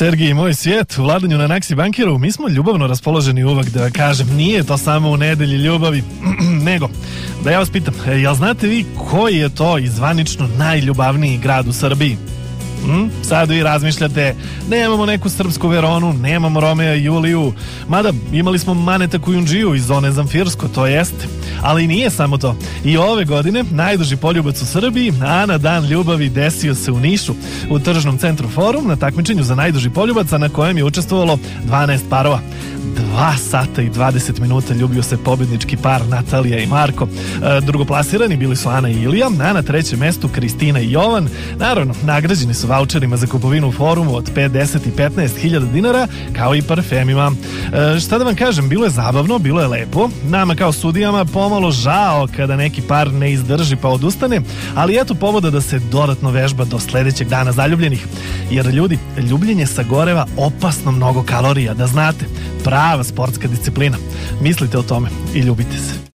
Sergij i moj svijet, u vladanju na Naksi Bankiru, mi smo ljubavno raspoloženi uvek, da kažem, nije to samo u nedelji ljubavi, nego, da ja vas pitam, jel znate vi koji je to zvanično najljubavniji grad u Srbiji? Sad vi razmišljate, nemamo neku srpsku Veronu, nemamo Romea i Juliju, mada imali smo Maneta Kujundžiju iz zone Zamfirsko, to jeste. Ali nije samo to. I ove godine najduži poljubac u Srbiji, a na dan ljubavi desio se u Nišu, u tržnom centru Forum, na takmičenju za najduži poljubac, a na kojem je učestvovalo 12 parova. 2 sata i 20 minuta ljubio se pobednički par Natalija i Marko. Drugoplasirani bili su Ana i Ilija, a na trećem mestu Kristina i Jovan. Naravno, nagrađeni su vaučerima za kupovinu u Forumu od 5, 10 i 15 hiljada dinara, kao i parfemima. Šta da vam kažem, bilo je zabavno, bilo je lepo. Nama kao sudijama pomalo žao kada neki par ne izdrži pa odustane, ali eto povoda da se dodatno vežba do sledećeg dana zaljubljenih. Jer ljudi, ljubljenje sagoreva opasno mnogo kalorija, da znate. Prava sportska disciplina. Mislite o tome i ljubite se.